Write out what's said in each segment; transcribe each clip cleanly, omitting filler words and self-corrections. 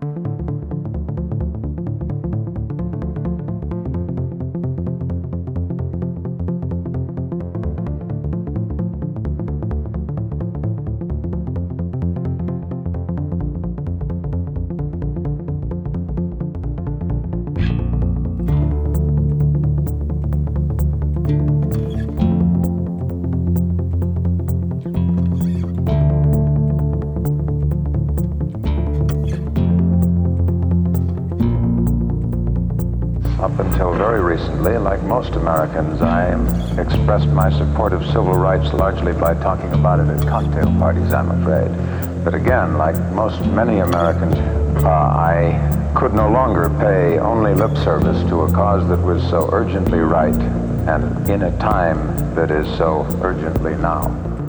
Up until very recently, like most Americans, I expressed my support of civil rights largely by talking about it at cocktail parties, I'm afraid. But again, like many Americans, I could no longer pay only lip service to a cause that was so urgently right and in a time that is so urgently now.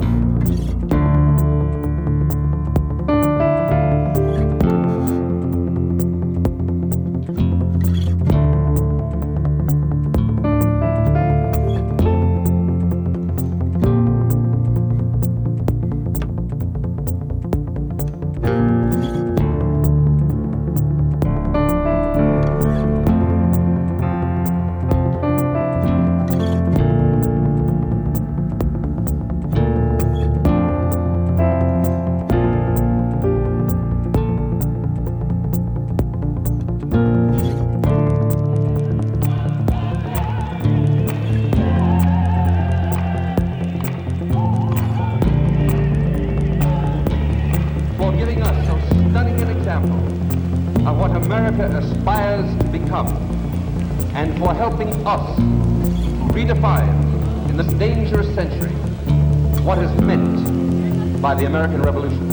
Of what America aspires to become, and for helping us redefine in this dangerous century what is meant by the American Revolution.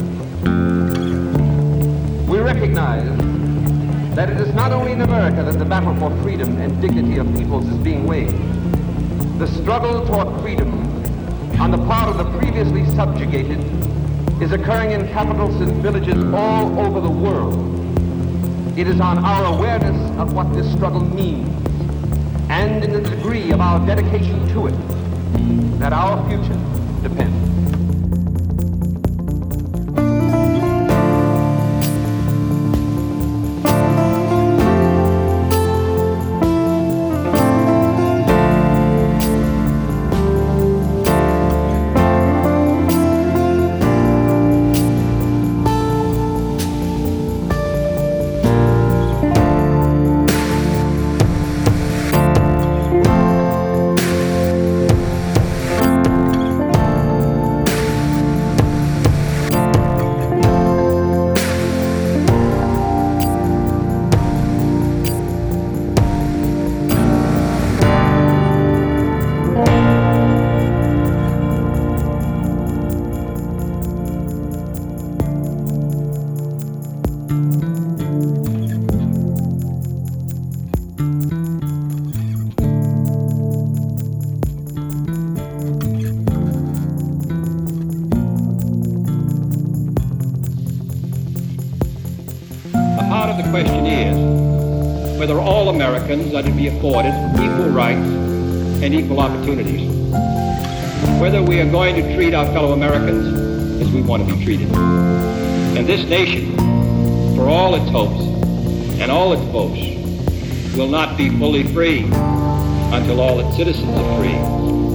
We recognize that it is not only in America that the battle for freedom and dignity of peoples is being waged. The struggle toward freedom on the part of the previously subjugated is occurring in capitals and villages all over the world. It is on our awareness of what this struggle means and in the degree of our dedication to it that our future depends. The question is whether all Americans are to be afforded equal rights and equal opportunities, whether we are going to treat our fellow Americans as we want to be treated. And this nation, for all its hopes and all its boasts, will not be fully free until all its citizens are free.